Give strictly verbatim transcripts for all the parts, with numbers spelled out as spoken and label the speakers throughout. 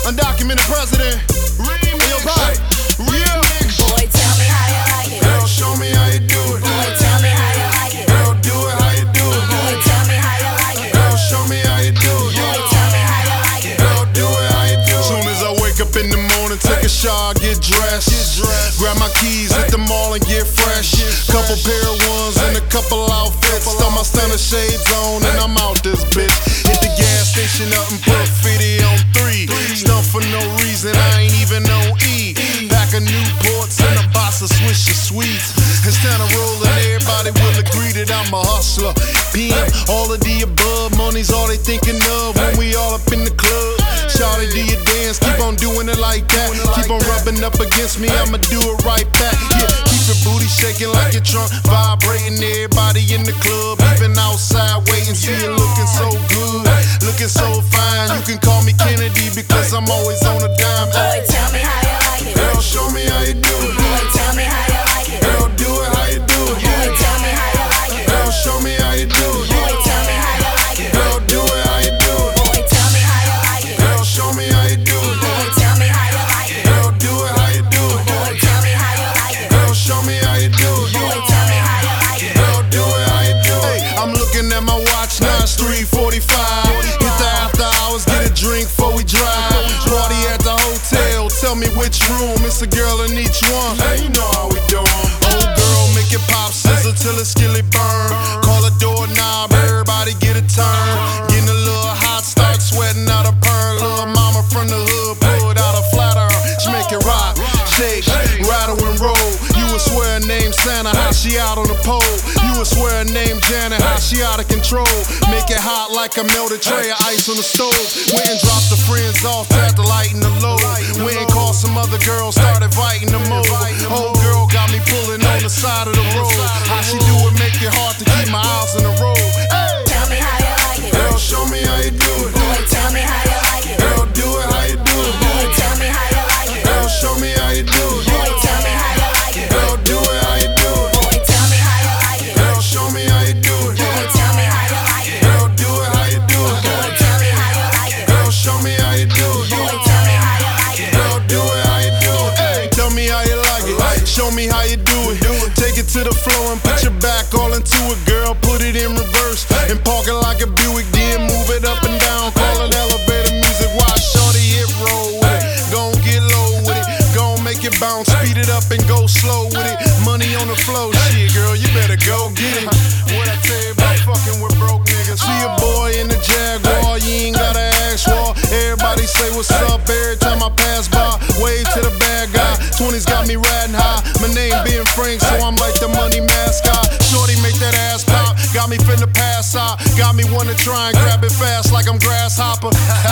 Speaker 1: Undocumented president. Remix. Yo, bye. Yeah.
Speaker 2: Boy, tell me how you like it.
Speaker 1: Girl, show me how you do it.
Speaker 2: Boy, tell me how you like it.
Speaker 1: Girl, do it how you do it.
Speaker 2: Boy, tell me how you like it.
Speaker 1: Girl, show me how you do it.
Speaker 2: Boy, tell me how you like it.
Speaker 1: Girl, do it how you do it. Soon as I wake up in the morning, take a shower, get dressed. Grab my keys, hit the mall and get fresh. Couple pair of ones and a couple outfits. Throw my stunner shades on and I'm out this bitch. Hit the gas station up and put fifty on three. Stuff for no reason, I ain't even on E. Pack of Newports and a box of Swisher Sweets. Instead of rolling, everybody will agree that I'm a hustler. P M, all of the above, money's all they thinking of when we all up in the club. Shawty, do you dance? Keep on doing it like that. Keep on rubbing up against me, I'ma do it right back. Yeah, keep your booty shaking like your trunk, vibrating. Everybody in the club, even outside, waiting. See you looking so good, looking so fine. You can call me Kennedy because I'm always on a dime.
Speaker 2: Boy, tell me how you like it.
Speaker 1: Girl, show me how you do it.
Speaker 2: Boy, tell me how you like it.
Speaker 1: Girl, do it how you do it.
Speaker 2: Boy, tell me how you like it.
Speaker 1: Girl, show me how you do it.
Speaker 2: Boy, tell me how you like it.
Speaker 1: Girl, do it how you do it.
Speaker 2: Boy, tell me how you like it.
Speaker 1: Girl, show me how you do it.
Speaker 2: Boy, tell me how you like it.
Speaker 1: Girl, do it how you do it.
Speaker 2: Boy, tell me how you like it.
Speaker 1: Girl, show me how you do it.
Speaker 2: Boy, tell me how you like it.
Speaker 1: Girl, do it how you do it. Hey, I'm looking at my watch now, it's three forty-five. Hit the after hours, get a drink before we drive. Party at the hotel, tell me which room. It's a girl in each one. Hey, you know how we do 'em. Old girl, make it pop, sizzle till it's skilly burn. Call a doorknob, everybody get a turn. Getting a little hot, start sweating out a perm. Little mama from the hood, pulled out a flat earth. She make it rock, shake, rattle and roll. You would swear her name Santa, how she out on the pole. You would swear her name Janet, how she out of control. Make it hot like a melted tray of ice on the stove. Went and dropped the friends off, tapped the light in the low. Went and called some other girls, started inviting them over. Old girl got me pulling on the side of the road. How she do it, make it hard to keep my eyes on the road. Hey.
Speaker 2: Tell me how you like it.
Speaker 1: Girl, show me how you do it.
Speaker 2: Boy, tell me how you like it.
Speaker 1: Girl, do it how you do it.
Speaker 2: Boy, tell me how you like it.
Speaker 1: Girl, show me how you do it.
Speaker 2: Boy, tell me how you like it.
Speaker 1: Girl, do it how you do it.
Speaker 2: Boy, tell me how you like it.
Speaker 1: Girl, show me how you do it.
Speaker 2: Boy, tell me how you like it.
Speaker 1: Girl, do it how you do it.
Speaker 2: Boy, tell me how you like it.
Speaker 1: Girl, show me how you do it.
Speaker 2: Boy, tell me how you like it.
Speaker 1: Girl, do it how you do it. Hey, tell me how you like it. Show me how you do it. Take it to the floor and put your back all into it, girl. Put it in reverse and park it like a Buick. Then move it up and down. Call it elevator music. Watch shorty hit roll with it. Gon' get low with it. Gon' make it bounce. Speed it up and go slow with it. Money on the flow, shit, girl. You better go get it. What I tell you about fucking with broke niggas? See a boy in the Jaguar, you ain't gotta ask for. Everybody say what's up every time I pass by. Wave to the bad guy. twenties got me riding high. My name being Frank, so I'm like the money mascot. Shorty make that ass pop. Got me finna pass out. Got me wanna try and grab it fast like I'm grasshopper.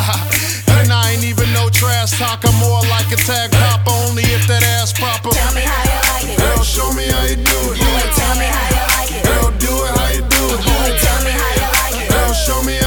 Speaker 1: And I ain't even no trash talk. I'm more like a tag popper, only if that ass proper.
Speaker 2: Tell me how you like it.
Speaker 1: Girl, show me how you do it.
Speaker 2: Boy, tell me how you like it.
Speaker 1: Girl, do it how you do it.
Speaker 2: Boy, tell me how you like it.
Speaker 1: Girl, show me